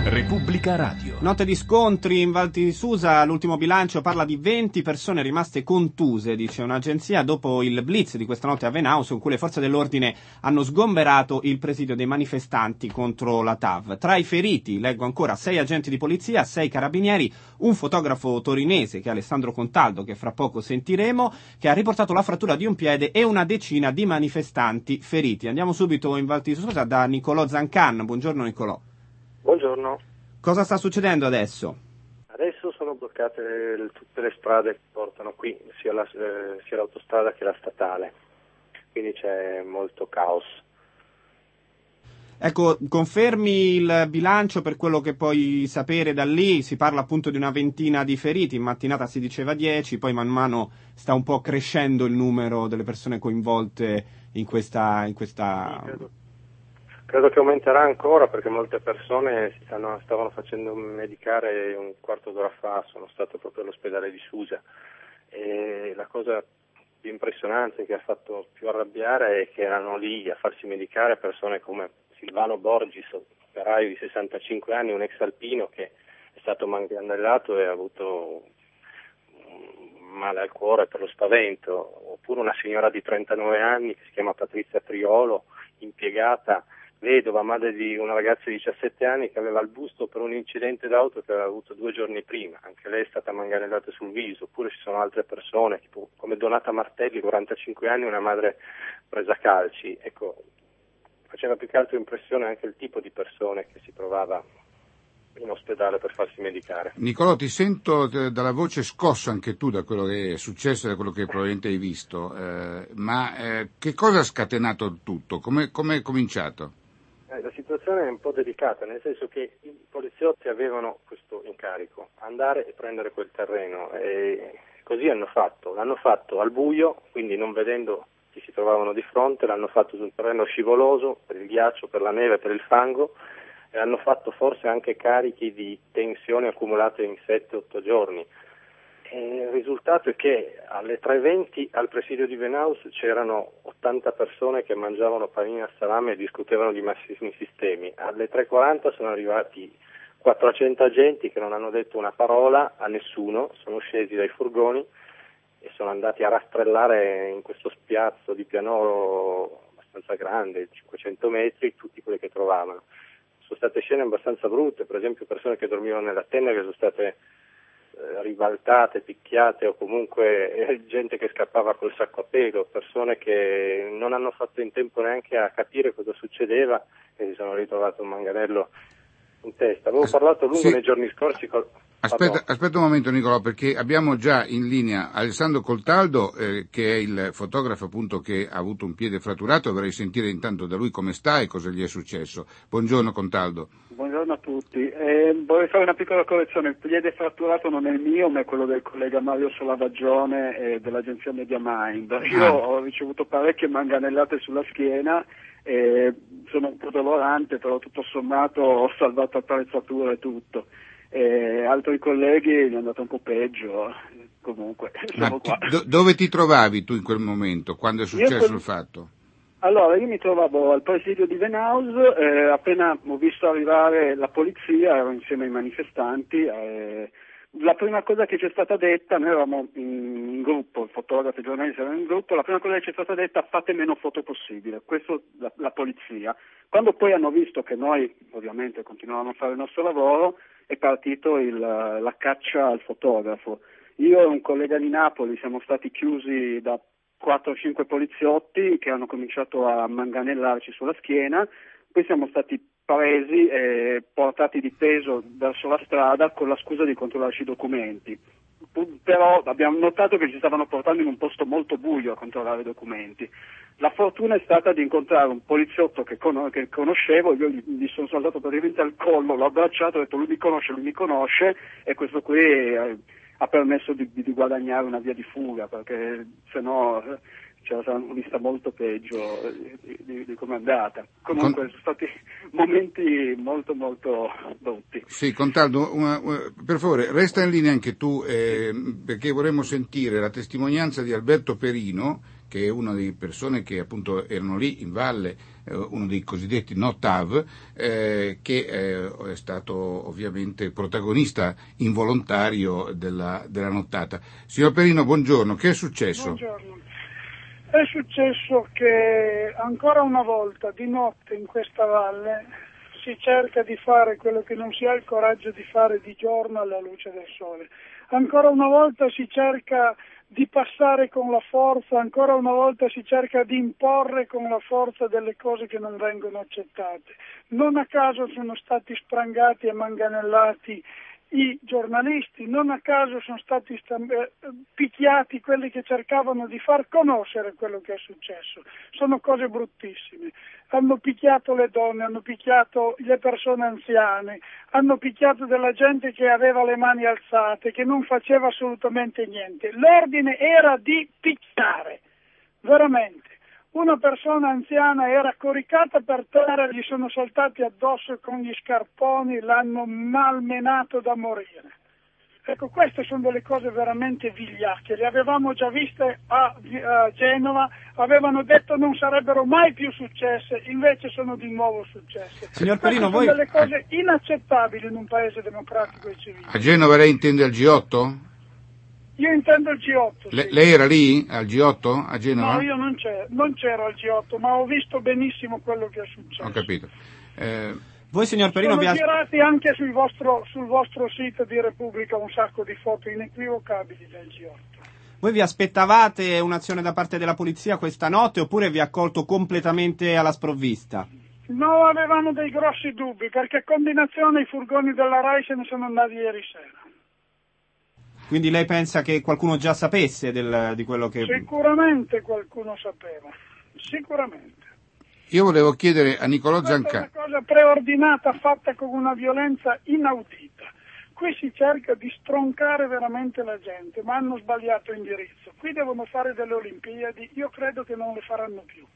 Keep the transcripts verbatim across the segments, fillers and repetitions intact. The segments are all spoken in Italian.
Repubblica Radio. Notte di scontri in Val di Susa, l'ultimo bilancio parla di venti persone rimaste contuse, dice un'agenzia, dopo il blitz di questa notte a Venaus, in cui le forze dell'ordine hanno sgomberato il presidio dei manifestanti contro la T A V. Tra i feriti, leggo ancora, sei agenti di polizia, sei carabinieri, un fotografo torinese, che è Alessandro Contaldo, che fra poco sentiremo, che ha riportato la frattura di un piede, e una decina di manifestanti feriti. Andiamo subito in Val di Susa da Nicolò Zancan. Buongiorno Nicolò. Buongiorno. Cosa sta succedendo adesso? Adesso sono bloccate le, tutte le strade che portano qui, sia, la, eh, sia l'autostrada che la statale, quindi c'è molto caos. Ecco, confermi il bilancio per quello che puoi sapere da lì? Si parla appunto di una ventina di feriti, in mattinata si diceva dieci, poi man mano sta un po' crescendo il numero delle persone coinvolte in questa... In questa... Sì, credo. Credo che aumenterà ancora, perché molte persone si stanno, stavano facendo medicare un quarto d'ora fa, sono stato proprio all'ospedale di Susa, e la cosa più impressionante che ha fatto più arrabbiare è che erano lì a farsi medicare persone come Silvano Borgis, operaio di sessantacinque anni, un ex alpino che è stato manganellato e ha avuto male al cuore per lo spavento, oppure una signora di trentanove anni che si chiama Patrizia Priolo, impiegata, vedova, madre di una ragazza di diciassette anni che aveva il busto per un incidente d'auto che aveva avuto due giorni prima, anche lei è stata manganellata sul viso. Oppure ci sono altre persone, tipo come Donata Martelli, quarantacinque anni, una madre presa a calci. Ecco, faceva più che altro impressione anche il tipo di persone che si trovava in ospedale per farsi medicare. Nicolò, ti sento dalla voce scosso anche tu da quello che è successo e da quello che probabilmente hai visto, eh, ma eh, che cosa ha scatenato il tutto? Come è cominciato? Eh, la situazione è un po' delicata, nel senso che i poliziotti avevano questo incarico, andare e prendere quel terreno, e così hanno fatto. L'hanno fatto al buio, quindi non vedendo chi si trovavano di fronte, l'hanno fatto su un terreno scivoloso per il ghiaccio, per la neve, per il fango, e hanno fatto forse anche carichi di tensione accumulate in sette otto giorni. E il risultato è che alle tre e venti al presidio di Venaus c'erano ottanta persone che mangiavano panini a salame e discutevano di massimi sistemi. Alle tre e quaranta sono arrivati quattrocento agenti che non hanno detto una parola a nessuno, sono scesi dai furgoni e sono andati a rastrellare in questo spiazzo di pianoro abbastanza grande, cinquecento metri, tutti quelli che trovavano. Sono state scene abbastanza brutte, per esempio persone che dormivano nella tenda che sono state eh, ribaltate, picchiate, o comunque eh, gente che scappava col sacco a pelo, persone che non hanno fatto in tempo neanche a capire cosa succedeva e si sono ritrovato un manganello in testa. Avevo parlato a lungo sì. nei giorni scorsi col... Aspetta, aspetta un momento Nicolò, perché abbiamo già in linea Alessandro Contaldo, eh, che è il fotografo appunto che ha avuto un piede fratturato. Vorrei sentire intanto da lui come sta e cosa gli è successo. Buongiorno Contaldo. Buongiorno a tutti. Eh, vorrei fare una piccola correzione. Il piede fratturato non è il mio, ma è quello del collega Mario Solavaggione e dell'agenzia Mediamind. Io ah. ho ricevuto parecchie manganellate sulla schiena. Eh, sono un po' dolorante, però tutto sommato ho salvato attrezzature e tutto. Eh, altri colleghi gli è andato un po' peggio, comunque siamo qua. Do- dove ti trovavi tu in quel momento, quando è successo quel... il fatto? Allora, io mi trovavo al presidio di Venaus, eh, appena ho visto arrivare la polizia, ero insieme ai manifestanti, eh, la prima cosa che ci è stata detta, noi eravamo in, in gruppo, il fotografo e i giornalisti erano in gruppo, la prima cosa che ci è stata detta: fate meno foto possibile, questo la, la polizia. Quando poi hanno visto che noi ovviamente continuavamo a fare il nostro lavoro, è partito il, la caccia al fotografo. Io e un collega di Napoli siamo stati chiusi da quattro o cinque poliziotti che hanno cominciato a manganellarci sulla schiena, poi siamo stati presi e portati di peso verso la strada con la scusa di controllarci i documenti. Però abbiamo notato che ci stavano portando in un posto molto buio a controllare i documenti. La fortuna è stata di incontrare un poliziotto che, con- che conoscevo, io gli, gli sono saltato praticamente al collo, l'ho abbracciato, ho detto lui mi conosce, lui mi conosce, e questo qui eh, ha permesso di, di guadagnare una via di fuga, perché sennò eh, ce la saremmo vista molto peggio di, di, di come è andata. Comunque Con... sono stati momenti molto molto brutti. Sì, Contaldo, una, una, per favore resta in linea anche tu, eh, perché vorremmo sentire la testimonianza di Alberto Perino, che è una delle persone che appunto erano lì in valle, eh, uno dei cosiddetti no T A V, eh, che eh, è stato ovviamente protagonista involontario della, della nottata. Signor Perino, buongiorno, che è successo? Buongiorno. È successo che ancora una volta di notte in questa valle si cerca di fare quello che non si ha il coraggio di fare di giorno alla luce del sole. Ancora una volta si cerca di passare con la forza, ancora una volta si cerca di imporre con la forza delle cose che non vengono accettate. Non a caso sono stati sprangati e manganellati i giornalisti, non a caso sono stati stamp- eh, picchiati quelli che cercavano di far conoscere quello che è successo. Sono cose bruttissime. Hanno picchiato le donne, hanno picchiato le persone anziane, hanno picchiato della gente che aveva le mani alzate, che non faceva assolutamente niente. L'ordine era di picchiare, veramente. Una persona anziana era coricata per terra, gli sono saltati addosso con gli scarponi, l'hanno malmenato da morire. Ecco, queste sono delle cose veramente vigliacche, le avevamo già viste a, a Genova, avevano detto non sarebbero mai più successe, invece sono di nuovo successe. Signor Perino, sono voi... delle cose inaccettabili in un paese democratico e civile. A Genova lei intende al G otto? Io intendo il G otto. Le, sì. Lei era lì al G otto a Genova? No, io non c'ero, non c'ero al G otto, ma ho visto benissimo quello che è successo. Ho capito. Eh... Voi, signor Perino, Sono vi as... girati anche sul vostro, sul vostro sito di Repubblica un sacco di foto inequivocabili del G otto. Voi vi aspettavate un'azione da parte della polizia questa notte oppure vi ha colto completamente alla sprovvista? No, avevano dei grossi dubbi, perché a combinazione i furgoni della RAI se ne sono andati ieri sera. Quindi lei pensa che qualcuno già sapesse del, di quello che... Sicuramente qualcuno sapeva, sicuramente. Io volevo chiedere a Nicolò Questa Zancani. è una cosa preordinata, fatta con una violenza inaudita. Qui si cerca di stroncare veramente la gente, ma hanno sbagliato indirizzo. Qui devono fare delle Olimpiadi, io credo che non le faranno più.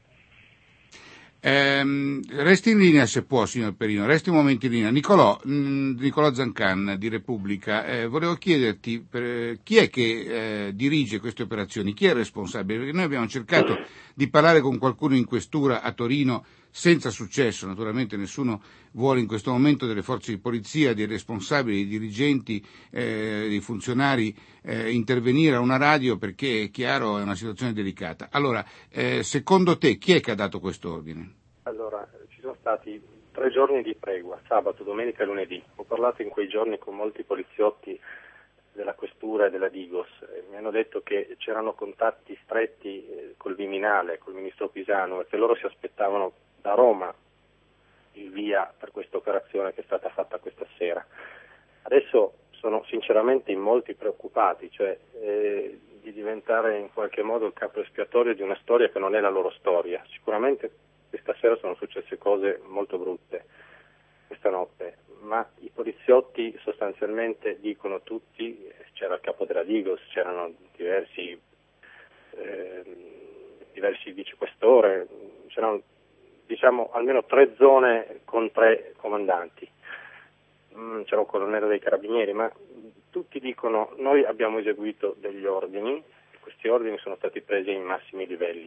Eh, resti in linea se può, signor Perino, resti un momento in linea. Nicolò, mh, Nicolò Zancan di Repubblica, eh, volevo chiederti per, chi è che eh, dirige queste operazioni, chi è responsabile? Perché noi abbiamo cercato di parlare con qualcuno in questura a Torino senza successo, naturalmente nessuno vuole in questo momento delle forze di polizia, dei responsabili, dei dirigenti, eh, dei funzionari eh, intervenire a una radio perché è chiaro è una situazione delicata. Allora, eh, secondo te chi è che ha dato questo ordine? Allora, ci sono stati tre giorni di tregua, sabato, domenica e lunedì. Ho parlato in quei giorni con molti poliziotti della questura e della Digos. Eh, mi hanno detto che c'erano contatti stretti eh, col Viminale, col ministro Pisanu, e che loro si aspettavano da Roma il via per questa operazione che è stata fatta questa sera. Adesso sono sinceramente in molti preoccupati, cioè eh, di diventare in qualche modo il capo espiatorio di una storia che non è la loro storia. Sicuramente questa sera sono successe cose molto brutte, questa notte, ma i poliziotti sostanzialmente dicono tutti, c'era il capo della Digos, c'erano diversi, eh, diversi vicequestore, c'erano diciamo almeno tre zone con tre comandanti, mm, c'era un colonnello dei carabinieri, ma tutti dicono noi abbiamo eseguito degli ordini e questi ordini sono stati presi in massimi livelli.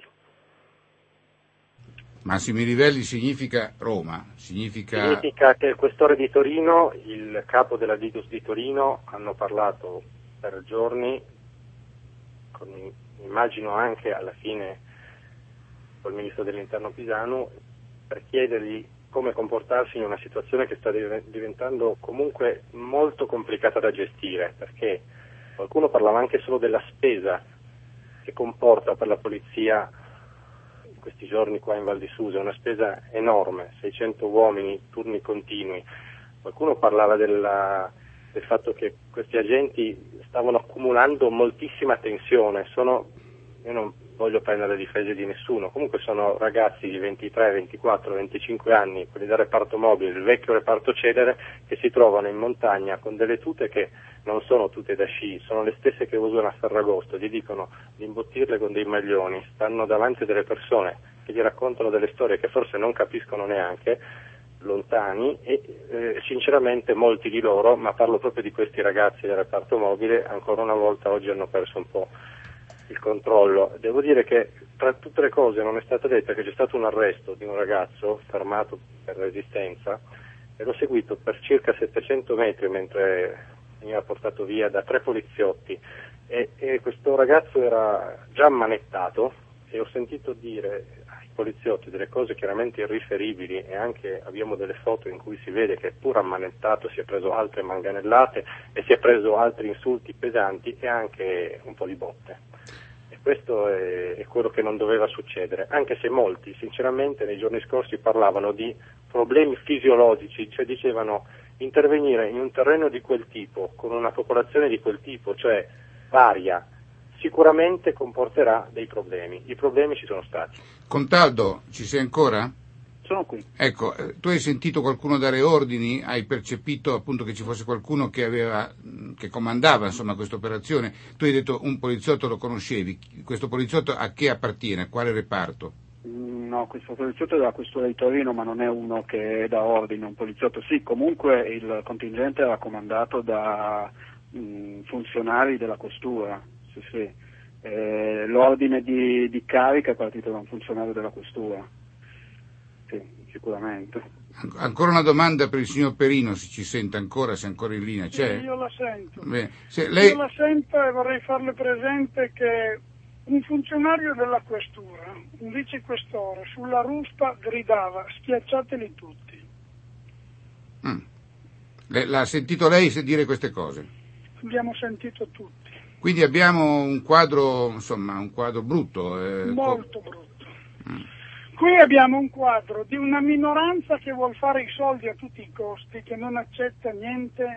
Massimi livelli significa Roma? Significa... Significa che il questore di Torino, il capo della Digos di Torino hanno parlato per giorni, con, immagino anche alla fine col ministro dell'interno Pisanu, per chiedergli come comportarsi in una situazione che sta diventando comunque molto complicata da gestire, perché qualcuno parlava anche solo della spesa che comporta per la polizia in questi giorni qua in Val di Susa, una spesa enorme, seicento uomini, turni continui. Qualcuno parlava della, del fatto che questi agenti stavano accumulando moltissima tensione, sono, io non voglio prendere le difese di nessuno, comunque sono ragazzi di ventitré, ventiquattro, venticinque anni, quelli del reparto mobile, il vecchio reparto Cedere, che si trovano in montagna con delle tute che non sono tute da sci, sono le stesse che usano a Ferragosto, gli dicono di imbottirle con dei maglioni, stanno davanti a delle persone che gli raccontano delle storie che forse non capiscono neanche, lontani, e eh, sinceramente molti di loro, ma parlo proprio di questi ragazzi del reparto mobile, ancora una volta oggi hanno perso un po' il controllo. Devo dire che tra tutte le cose non è stata detta che c'è stato un arresto di un ragazzo fermato per resistenza e l'ho seguito per circa settecento metri mentre veniva portato via da tre poliziotti e, e questo ragazzo era già ammanettato e ho sentito dire ai poliziotti delle cose chiaramente irriferibili e anche abbiamo delle foto in cui si vede che pur ammanettato si è preso altre manganellate e si è preso altri insulti pesanti e anche un po' di botte. E questo è, è quello che non doveva succedere, anche se molti sinceramente nei giorni scorsi parlavano di problemi fisiologici, cioè dicevano intervenire in un terreno di quel tipo, con una popolazione di quel tipo, cioè varia, sicuramente comporterà dei problemi. I problemi ci sono stati. Contaldo, ci sei ancora? Sono qui. Ecco, eh, tu hai sentito qualcuno dare ordini? Hai percepito appunto che ci fosse qualcuno che aveva, che comandava insomma questa operazione? Tu hai detto un poliziotto lo conoscevi. Questo poliziotto a che appartiene? A quale reparto? No, questo poliziotto è della questura di Torino, ma non è uno che dà ordine, un poliziotto. Sì, comunque il contingente era comandato da mh, funzionari della questura. Sì, sì. Eh, l'ordine di, di carica è partito da un funzionario della questura. Sì, sicuramente. Ancora una domanda per il signor Perino, se ci sente ancora, se è ancora in linea. C'è? Sì, io la sento. Beh, se lei... Io la sento e vorrei farle presente che un funzionario della questura, un vicequestore, sulla ruspa gridava schiacciateli tutti. Mm. Le, l'ha sentito lei dire queste cose? Abbiamo sentito tutti. Quindi abbiamo un quadro, insomma, un quadro brutto. Eh, Molto co- brutto. Mm. Qui abbiamo un quadro di una minoranza che vuol fare i soldi a tutti i costi, che non accetta niente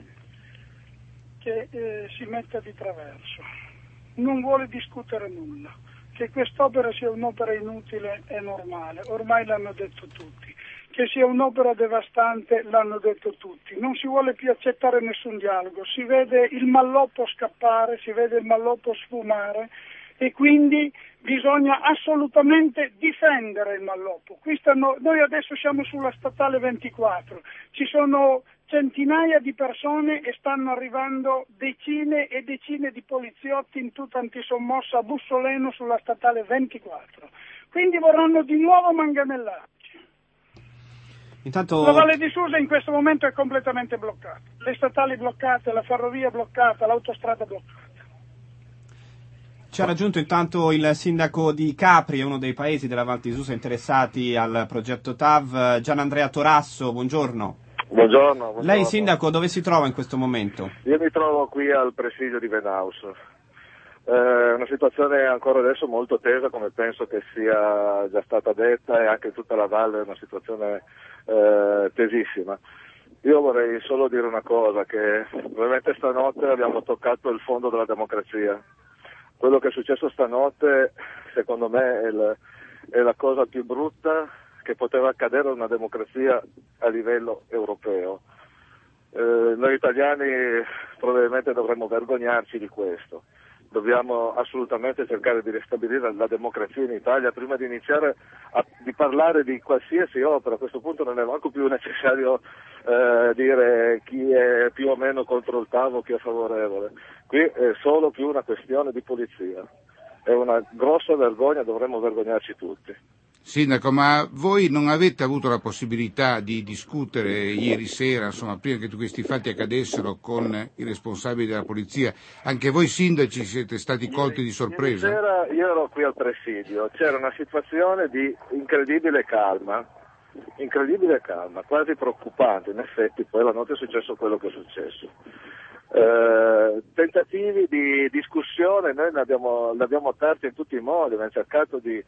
che eh, si metta di traverso. Non vuole discutere nulla. Che quest'opera sia un'opera inutile è normale, ormai l'hanno detto tutti. Che sia un'opera devastante l'hanno detto tutti. Non si vuole più accettare nessun dialogo, si vede il malloppo scappare, si vede il malloppo sfumare e quindi bisogna assolutamente difendere il malloppo. Qui stanno, noi adesso siamo sulla statale ventiquattro, ci sono centinaia di persone e stanno arrivando decine e decine di poliziotti in tutta antisommossa a Bussoleno sulla statale ventiquattro. Quindi vorranno di nuovo manganellarci. Intanto... La Valle di Susa in questo momento è completamente bloccata. Le statali bloccate, la ferrovia bloccata, l'autostrada bloccata. Ci ha raggiunto intanto il sindaco di Capri, uno dei paesi della Val di Susa interessati al progetto T A V, Gianandrea Torasso, buongiorno. Buongiorno, buongiorno. Lei sindaco dove si trova in questo momento? Io mi trovo qui al presidio di Venaus. È eh, una situazione ancora adesso molto tesa, come penso che sia già stata detta, e anche tutta la valle è una situazione eh, tesissima. Io vorrei solo dire una cosa, che veramente stanotte abbiamo toccato il fondo della democrazia. Quello che è successo stanotte, secondo me, è, il, è la cosa più brutta che poteva accadere a una democrazia a livello europeo. Eh, noi italiani probabilmente dovremmo vergognarci di questo. Dobbiamo assolutamente cercare di ristabilire la democrazia in Italia prima di iniziare a di parlare di qualsiasi opera. A questo punto non è manco più necessario eh, dire chi è più o meno contro il T A V o chi è favorevole. Qui è solo più una questione di polizia. È una grossa vergogna, dovremmo vergognarci tutti. Sindaco, ma voi non avete avuto la possibilità di discutere ieri sera, insomma, prima che questi fatti accadessero, con i responsabili della polizia? Anche voi sindaci siete stati colti di sorpresa? Ieri sera io ero qui al presidio, c'era una situazione di incredibile calma, incredibile calma, quasi preoccupante. In effetti poi la notte è successo quello che è successo. Eh, tentativi di discussione noi ne abbiamo, ne abbiamo aperti in tutti i modi, abbiamo cercato di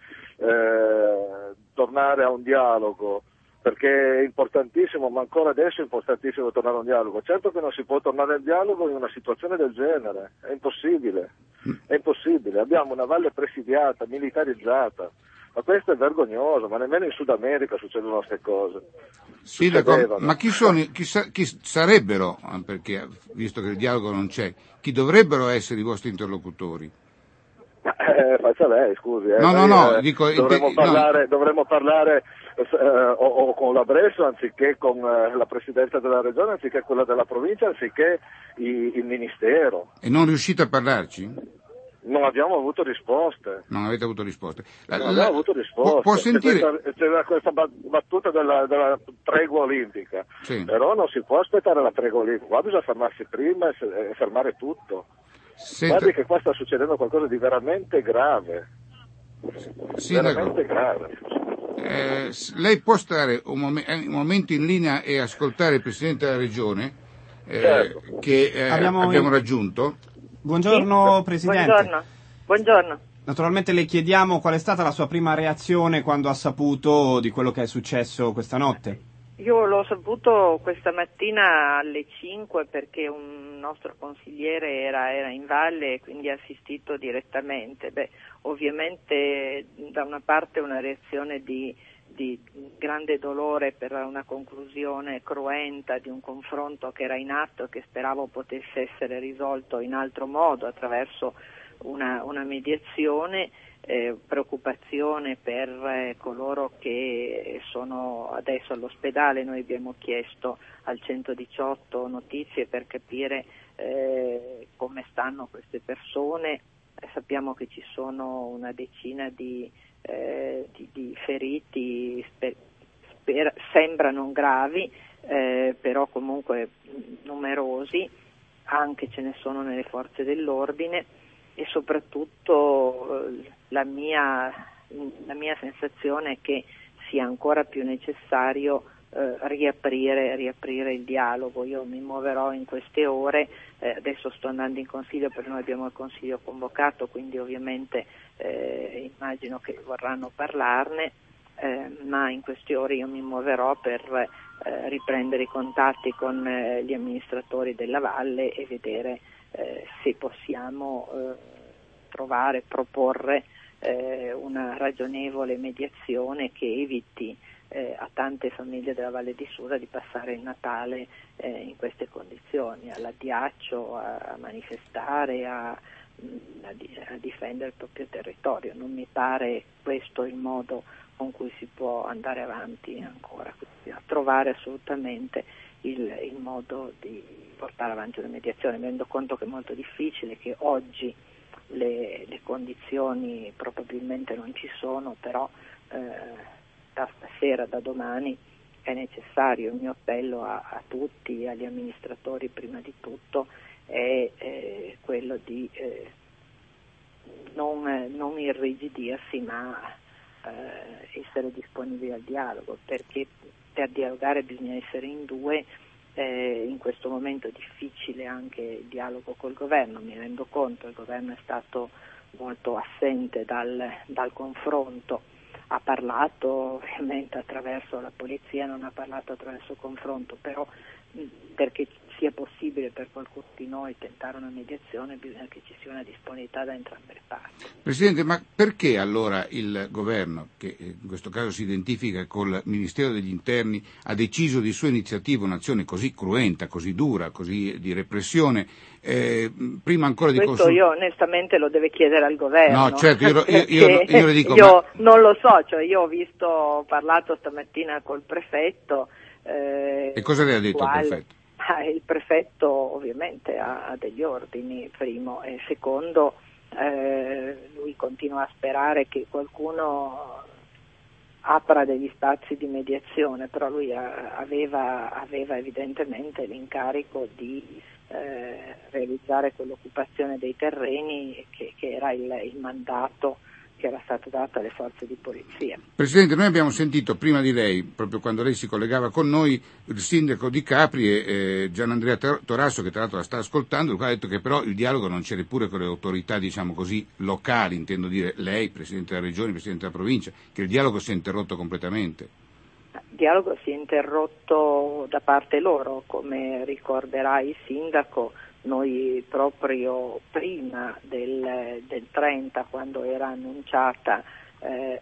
eh, tornare a un dialogo, perché è importantissimo, ma ancora adesso è importantissimo tornare a un dialogo. Certo che non si può tornare al dialogo in una situazione del genere, è impossibile, è impossibile. Abbiamo una valle presidiata, militarizzata, ma questo è vergognoso, ma nemmeno in Sud America succedono queste cose. Sì, ma chi sono, chi, sa, chi sarebbero, perché visto che il dialogo non c'è, chi dovrebbero essere i vostri interlocutori? Eh, faccia lei, scusi. Eh. No, no, Noi, no, eh, dico... Dovremmo parlare, no. dovremmo parlare eh, o, o con la Bresso anziché con eh, la Presidenza della Regione, anziché quella della provincia, anziché i, il Ministero. E non riuscite a parlarci? Non abbiamo avuto risposte. Non avete avuto risposte. La, non la, abbiamo avuto risposte. Può, può sentire... C'è questa, c'è questa battuta della, della tregua olimpica, sì. Però non si può aspettare la tregua olimpica, qua bisogna fermarsi prima e fermare tutto. Senta... Guardi che qua sta succedendo qualcosa di veramente grave. Sindaco, veramente grave. Eh, lei può stare un, mom- un momento in linea e ascoltare il Presidente della Regione eh, certo. che eh, abbiamo, abbiamo raggiunto? Buongiorno sì? Presidente. Buongiorno. Buongiorno. Naturalmente le chiediamo qual è stata la sua prima reazione quando ha saputo di quello che è successo questa notte. Io l'ho saputo questa mattina alle cinque perché un nostro consigliere era, era in valle e quindi ha assistito direttamente. Beh, ovviamente da una parte una reazione di, di grande dolore per una conclusione cruenta di un confronto che era in atto e che speravo potesse essere risolto in altro modo attraverso una, una mediazione. Eh, preoccupazione per eh, coloro che sono adesso all'ospedale. Noi abbiamo chiesto al centodiciotto notizie per capire eh, come stanno queste persone. Eh, sappiamo che ci sono una decina di, eh, di, di feriti, sper, sper, sembra non gravi, eh, però comunque numerosi, anche ce ne sono nelle forze dell'ordine. E soprattutto eh, la mia, la mia sensazione è che sia ancora più necessario eh, riaprire, riaprire il dialogo. Io mi muoverò in queste ore, eh, adesso sto andando in consiglio perché noi abbiamo il consiglio convocato, quindi ovviamente eh, immagino che vorranno parlarne, eh, ma in queste ore io mi muoverò per eh, riprendere i contatti con eh, gli amministratori della Valle e vedere Eh, se possiamo eh, trovare, proporre eh, una ragionevole mediazione che eviti eh, a tante famiglie della Valle di Susa di passare il Natale eh, in queste condizioni, all'addiaccio, a, a manifestare, a, a, a difendere il proprio territorio. Non mi pare questo il modo con cui si può andare avanti ancora, quindi a trovare assolutamente il, il modo di portare avanti una mediazione. Mi rendo conto che è molto difficile, che oggi le, le condizioni probabilmente non ci sono, però eh, da stasera, da domani è necessario. Il mio appello a, a tutti, agli amministratori prima di tutto, è eh, quello di eh, non, non irrigidirsi, ma eh, essere disponibili al dialogo, perché per dialogare bisogna essere in due. Eh, in questo momento difficile anche il dialogo col governo, mi rendo conto, il governo è stato molto assente dal, dal confronto, ha parlato ovviamente attraverso la polizia, non ha parlato attraverso il confronto, però mh, perché sia possibile per qualcuno di noi tentare una mediazione bisogna che ci sia una disponibilità da entrambe le parti. Presidente, ma perché allora il governo, che in questo caso si identifica col Ministero degli Interni, ha deciso di sua iniziativa un'azione così cruenta, così dura, così di repressione, eh, prima ancora di Questo consult- io onestamente lo deve chiedere al governo. No, certo, io, io, io, io le dico... Io ma... non lo so, cioè io ho visto, ho parlato stamattina col prefetto. Eh, e cosa le ha detto quale... il prefetto? Ah, il prefetto ovviamente ha degli ordini, primo, e secondo eh, lui continua a sperare che qualcuno apra degli spazi di mediazione, però lui ha, aveva, aveva evidentemente l'incarico di eh, realizzare quell'occupazione dei terreni che, che era il, il mandato che era stato dato alle forze di polizia. Presidente, noi abbiamo sentito prima di lei, proprio quando lei si collegava con noi, il sindaco di Capri e eh, Gianandrea Torasso, che tra l'altro la sta ascoltando, il quale ha detto che però il dialogo non c'era pure con le autorità, diciamo così, locali, intendo dire lei, Presidente della Regione, Presidente della Provincia, che il dialogo si è interrotto completamente. Il dialogo si è interrotto da parte loro, come ricorderà il sindaco. Noi proprio prima del, del trenta, quando era annunciata, eh,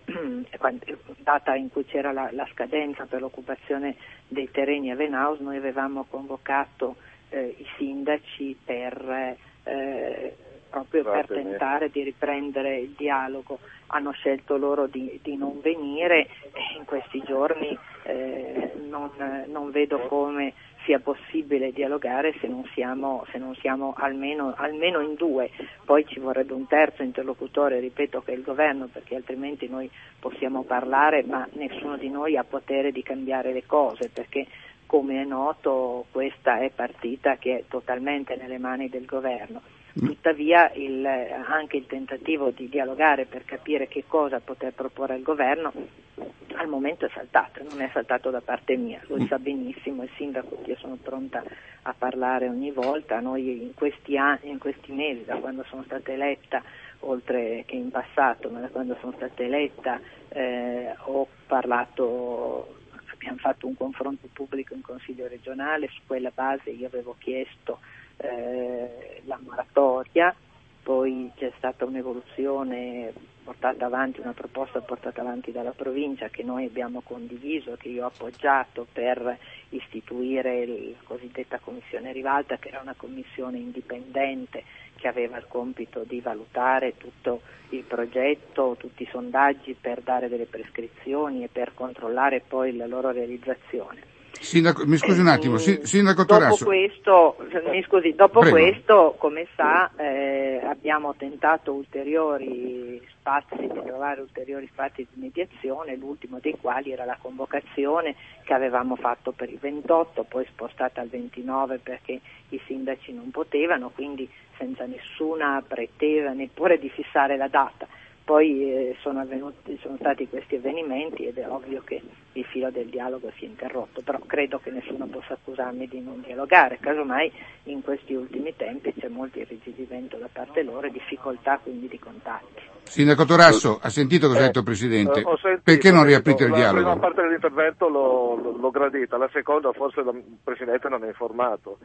data in cui c'era la, la scadenza per l'occupazione dei terreni a Venaus, noi avevamo convocato eh, i sindaci per, eh, proprio per tentare di riprendere il dialogo. Hanno scelto loro di, di non venire e in questi giorni eh, non, non vedo come sia possibile dialogare se non siamo, se non siamo almeno, almeno in due. Poi ci vorrebbe un terzo interlocutore, ripeto, che è il governo, perché altrimenti noi possiamo parlare ma nessuno di noi ha potere di cambiare le cose, perché come è noto questa è partita che è totalmente nelle mani del governo. Tuttavia il, anche il tentativo di dialogare per capire che cosa poter proporre al governo al momento è saltato, non è saltato da parte mia, lui sa benissimo, il sindaco, io sono pronta a parlare ogni volta. Noi in questi anni, in questi mesi, da quando sono stata eletta, oltre che in passato, ma da quando sono stata eletta eh, ho parlato, abbiamo fatto un confronto pubblico in Consiglio regionale, su quella base io avevo chiesto eh, la moratoria, poi c'è stata un'evoluzione portata avanti, una proposta portata avanti dalla provincia che noi abbiamo condiviso, che io ho appoggiato, per istituire la cosiddetta commissione Rivalta, che era una commissione indipendente che aveva il compito di valutare tutto il progetto, tutti i sondaggi per dare delle prescrizioni e per controllare poi la loro realizzazione. Sindaco, mi scusi un attimo, eh, Sindaco dopo Torasso. questo, mi scusi, dopo Prego. questo, come sa, eh, abbiamo tentato ulteriori spazi, di trovare ulteriori spazi di mediazione, l'ultimo dei quali era la convocazione che avevamo fatto per il ventotto, poi spostata al ventinove perché i sindaci non potevano, quindi senza nessuna pretesa neppure di fissare la data. Poi eh, sono, avvenuti, sono stati questi avvenimenti ed è ovvio che il filo del dialogo si è interrotto, però credo che nessuno possa accusarmi di non dialogare, casomai in questi ultimi tempi c'è molto irrigidimento da parte loro e difficoltà quindi di contatti. Sindaco Torasso, ha sentito cosa ha detto il Presidente? Eh, ho sentito, Perché non ho sentito. riaprite il la dialogo? La prima parte dell'intervento l'ho, l'ho gradita, la seconda forse il Presidente non è informato.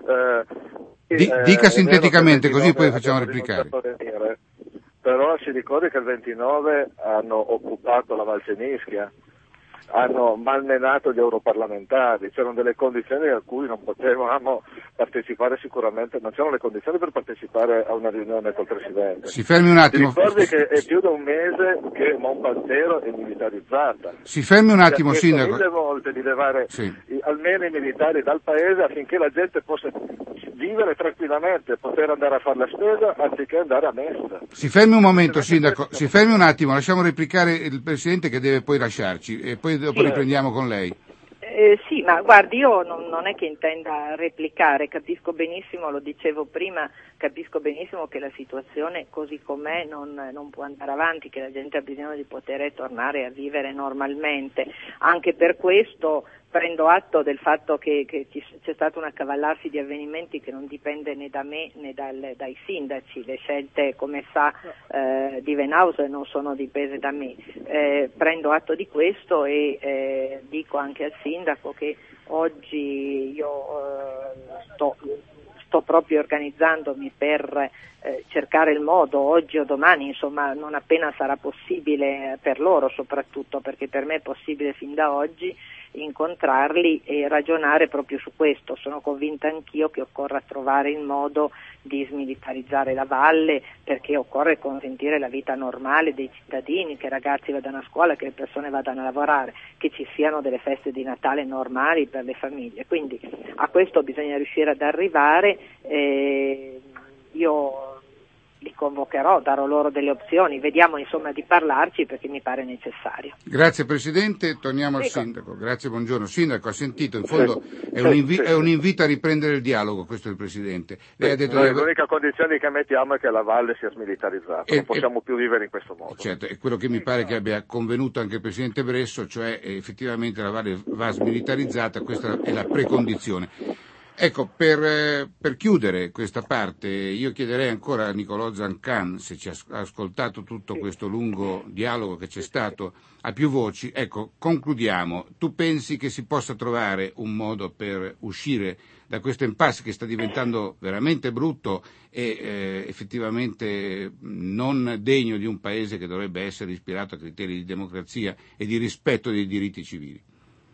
Eh, Di, eh, dica sinteticamente così poi abbiamo facciamo replicare. venire, però si ricordi che il ventinove hanno occupato la Val Cenischia, hanno malmenato gli europarlamentari, c'erano delle condizioni a cui non potevamo partecipare sicuramente, non c'erano le condizioni per partecipare a una riunione col Presidente. Si fermi un attimo. Ti ricordi che è più da un mese che Monpantero è militarizzata? Si fermi un attimo, ha Sindaco. mille volte di levare Sì. i, almeno i militari dal paese affinché la gente possa vivere tranquillamente, poter andare a fare la spesa anziché andare a messa. Si fermi un momento, Sindaco, si fermi un attimo, lasciamo replicare il Presidente che deve poi lasciarci e poi dopo Sì. riprendiamo con lei. Eh, sì, ma guardi, io non, non è che intenda replicare, capisco benissimo, lo dicevo prima, capisco benissimo che la situazione così com'è non, non può andare avanti, che la gente ha bisogno di poter tornare a vivere normalmente. Anche per questo prendo atto del fatto che, che ci, c'è stato un accavallarsi di avvenimenti che non dipende né da me né dal, dai sindaci. Le scelte, come sa, eh, di Venaus non sono dipese da me. Eh, prendo atto di questo e eh, dico anche al sindaco che oggi io eh, sto, sto proprio organizzandomi per eh, cercare il modo, oggi o domani, insomma non appena sarà possibile per loro soprattutto, perché per me è possibile fin da oggi, incontrarli e ragionare proprio su questo. Sono convinta anch'io che occorra trovare il modo di smilitarizzare la valle, perché occorre consentire la vita normale dei cittadini, che i ragazzi vadano a scuola, che le persone vadano a lavorare, che ci siano delle feste di Natale normali per le famiglie. Quindi a questo bisogna riuscire ad arrivare. Eh, io li convocherò, darò loro delle opzioni, vediamo insomma di parlarci perché mi pare necessario. Grazie Presidente, torniamo al Dico. Sindaco. Grazie, buongiorno. Sindaco, ha sentito, in fondo è un, invi- è un invito a riprendere il dialogo, questo è il Presidente. Lei ha detto Noi di- l'unica condizione che mettiamo è che la valle sia smilitarizzata, E- non possiamo più vivere in questo modo. Certo, è quello che mi pare che abbia convenuto anche il Presidente Bresso, cioè eh, effettivamente la valle va smilitarizzata, questa è la precondizione. Ecco, per, eh, per chiudere questa parte, io chiederei ancora a Nicolò Zancan, se ci ha as- ha ascoltato tutto questo lungo dialogo che c'è stato a più voci, ecco, concludiamo. Tu pensi che si possa trovare un modo per uscire da questo impasse che sta diventando veramente brutto e eh, effettivamente non degno di un paese che dovrebbe essere ispirato a criteri di democrazia e di rispetto dei diritti civili?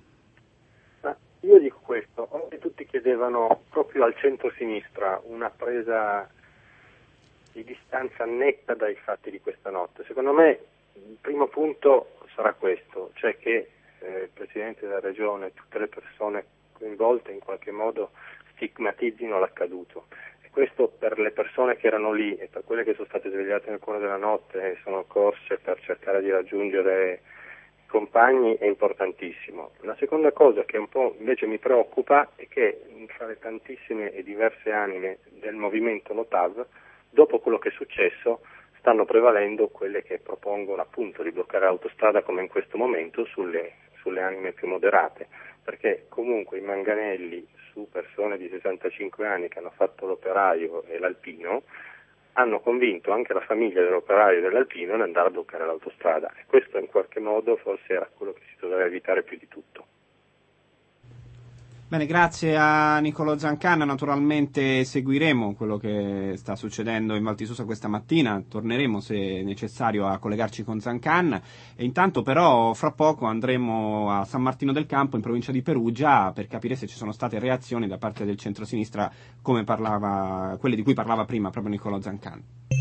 Io dico questo, oggi tutti chiedevano proprio al centro-sinistra una presa di distanza netta dai fatti di questa notte. Secondo me il primo punto sarà questo, cioè che eh, il Presidente della Regione, tutte le persone coinvolte in qualche modo stigmatizzino l'accaduto. E questo per le persone che erano lì e per quelle che sono state svegliate nel cuore della notte e sono corse per cercare di raggiungere i compagni è importantissimo. La seconda cosa che un po' invece mi preoccupa è che fra le tantissime e diverse anime del movimento Notav, dopo quello che è successo, stanno prevalendo quelle che propongono appunto di bloccare l'autostrada come in questo momento sulle, sulle anime più moderate, perché comunque i manganelli su persone di sessantacinque anni che hanno fatto l'operaio e l'alpino hanno convinto anche la famiglia dell'operaio e dell'alpino ad andare a bloccare l'autostrada, e questo in qualche modo forse era quello che si doveva evitare più di tutto. Bene, grazie a Nicolò Zancanna, naturalmente seguiremo quello che sta succedendo in Val di Susa questa mattina, torneremo se necessario a collegarci con Zancanna e intanto però fra poco andremo a San Martino del Campo in provincia di Perugia per capire se ci sono state reazioni da parte del centro-sinistra come parlava, quelle di cui parlava prima proprio Nicolò Zancanna.